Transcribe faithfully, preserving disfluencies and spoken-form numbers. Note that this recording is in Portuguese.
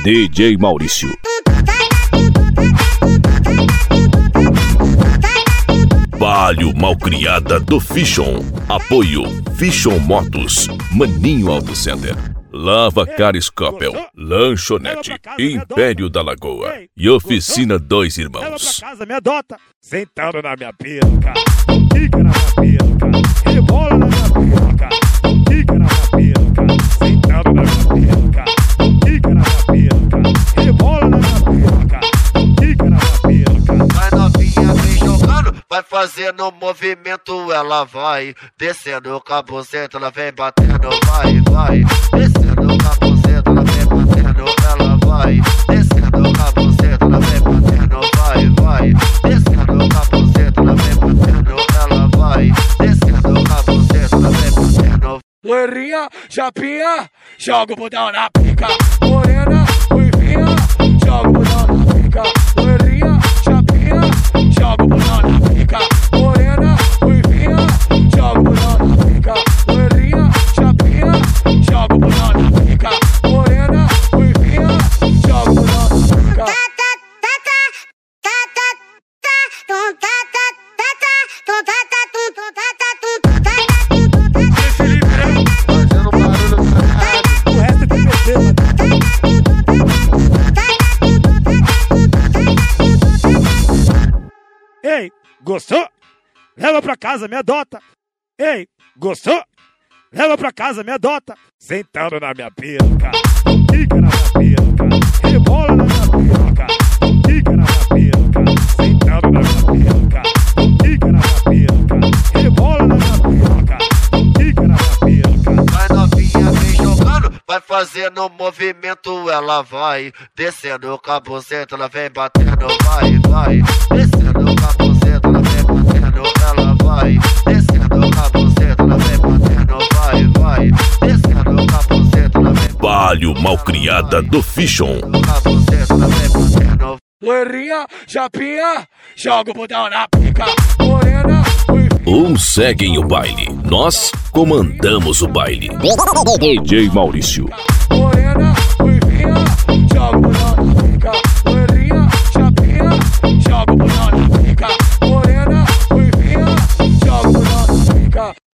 D J Maurício. Palio Malcriada do Fichon. Apoio Fichon Motos, Maninho Auto Center, Lava Caris Coppel, Lanchonete, Império da Lagoa e Oficina Dois Irmãos. Leva pra casa, me adota. Sentado na minha piroca, fica na minha piroca, rebola na minha piroca, fica na minha piroca. Sentado na minha piroca, fica na minha piroca, rebola na minha piroca, fica na minha piroca. Vai novinha, vem jogando, vai fazendo movimento, ela vai descendo o cabocete, ela vem batendo, vai, vai. Descendo o cabocete, ela vem batendo, ela vai. Descendo o cabocete, ela vem batendo, vai, vai. Descendo o cabocete, ela vem batendo, ela vai. Descendo o cabocete, ela vem batendo. Loirinha, chapinha, joga o botão na pica. Morena, ruivinha, joga o botão na pica. Loirinha, chapinha, joga o botão na pica. Morena, ruivinha, joga o botão na pica. Loirinha, chapinha, joga o botão na pica. Morena, ruivinha, joga o botão na pica. Fazendo barulho do caralho. O resto é T P C, mano. Ei, gostou? Leva pra casa, me adota. Ei, gostou? Leva pra casa, me adota. Sentado na minha piroca, fica na minha piroca, rebola na minha piroca, fica na minha piroca. Sentado na minha piroca, fica na minha piroca, rebola na minha piroca, fica na minha piroca. Vai novinha, vem jogando, vai fazendo movimento, ela vai descendo o cabocete, ela vem batendo, vai, vai. Descendo o cabocete, ela vem batendo, ela vai. Descendo o cabocete, ela vem batendo, vai, vai. Descendo o cabocete, ela vem Palio Malcriada do Fichon. batendo, cabocete, ela vem batendo. Loirinha, chapinha, joga o botão na pica. Morena, ruivinha. Uns seguem o baile, nós comandamos o baile. D J Maurício.